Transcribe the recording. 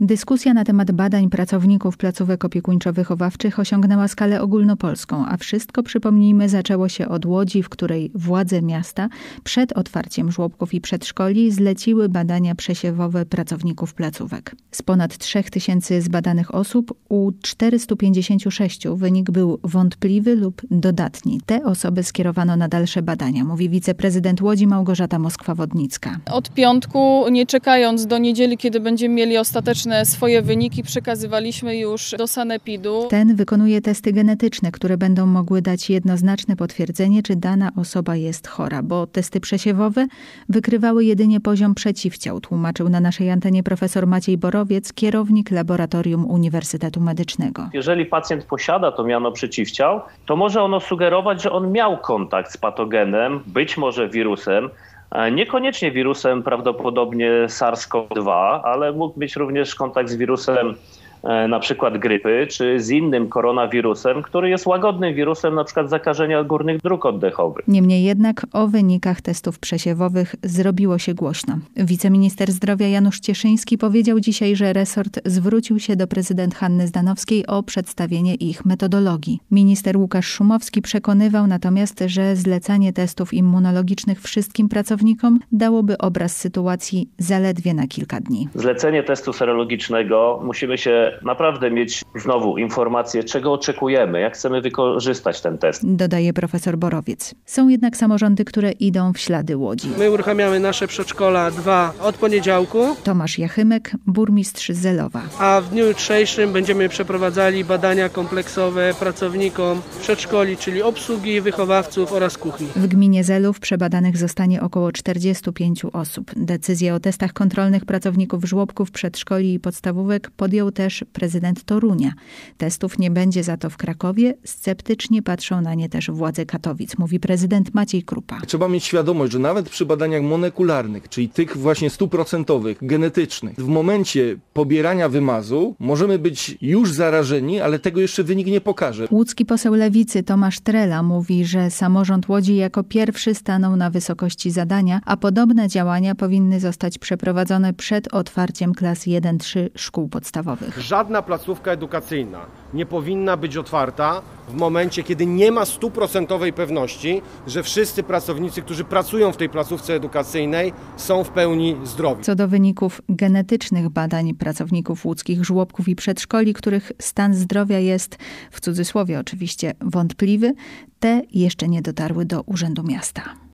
Dyskusja na temat badań pracowników placówek opiekuńczo-wychowawczych osiągnęła skalę ogólnopolską, a wszystko, przypomnijmy, zaczęło się od Łodzi, w której władze miasta przed otwarciem żłobków i przedszkoli zleciły badania przesiewowe pracowników placówek. Z ponad 3000 zbadanych osób u 456 wynik był wątpliwy lub dodatni. Te osoby skierowano na dalsze badania, mówi wiceprezydent Łodzi Małgorzata Moskwa-Wodnicka. Od piątku, nie czekając do niedzieli, kiedy będziemy mieli ostateczne swoje wyniki, przekazywaliśmy już do sanepidu. Ten wykonuje testy genetyczne, które będą mogły dać jednoznaczne potwierdzenie, czy dana osoba jest chora, bo testy przesiewowe wykrywały jedynie poziom przeciwciał, tłumaczył na naszej antenie profesor Maciej Borowiec, kierownik Laboratorium Uniwersytetu Medycznego. Jeżeli pacjent posiada to miano przeciwciał, to może ono sugerować, że on miał kontakt z patogenem, być może wirusem, niekoniecznie wirusem prawdopodobnie SARS-CoV-2, ale mógł mieć również kontakt z wirusem na przykład grypy, czy z innym koronawirusem, który jest łagodnym wirusem na przykład zakażenia górnych dróg oddechowych. Niemniej jednak o wynikach testów przesiewowych zrobiło się głośno. Wiceminister zdrowia Janusz Cieszyński powiedział dzisiaj, że resort zwrócił się do prezydent Hanny Zdanowskiej o przedstawienie ich metodologii. Minister Łukasz Szumowski przekonywał natomiast, że zlecanie testów immunologicznych wszystkim pracownikom dałoby obraz sytuacji zaledwie na kilka dni. Zlecenie testu serologicznego musimy się naprawdę mieć znowu informację, czego oczekujemy, jak chcemy wykorzystać ten test. Dodaje profesor Borowiec. Są jednak samorządy, które idą w ślady Łodzi. My uruchamiamy nasze przedszkola 2 od poniedziałku. Tomasz Jachymek, burmistrz Zelowa. A w dniu jutrzejszym będziemy przeprowadzali badania kompleksowe pracownikom przedszkoli, czyli obsługi, wychowawców oraz kuchni. W gminie Zelów przebadanych zostanie około 45 osób. Decyzję o testach kontrolnych pracowników żłobków, przedszkoli i podstawówek podjął też prezydent Torunia. Testów nie będzie za to w Krakowie. Sceptycznie patrzą na nie też władze Katowic, mówi prezydent Maciej Krupa. Trzeba mieć świadomość, że nawet przy badaniach molekularnych, czyli tych właśnie 100%, genetycznych, w momencie pobierania wymazu możemy być już zarażeni, ale tego jeszcze wynik nie pokaże. Łódzki poseł Lewicy Tomasz Trela mówi, że samorząd Łodzi jako pierwszy stanął na wysokości zadania, a podobne działania powinny zostać przeprowadzone przed otwarciem klas 1-3 szkół podstawowych. Żadna placówka edukacyjna nie powinna być otwarta w momencie, kiedy nie ma 100% pewności, że wszyscy pracownicy, którzy pracują w tej placówce edukacyjnej, są w pełni zdrowi. Co do wyników genetycznych badań pracowników łódzkich żłobków i przedszkoli, których stan zdrowia jest, w cudzysłowie oczywiście, wątpliwy, te jeszcze nie dotarły do Urzędu Miasta.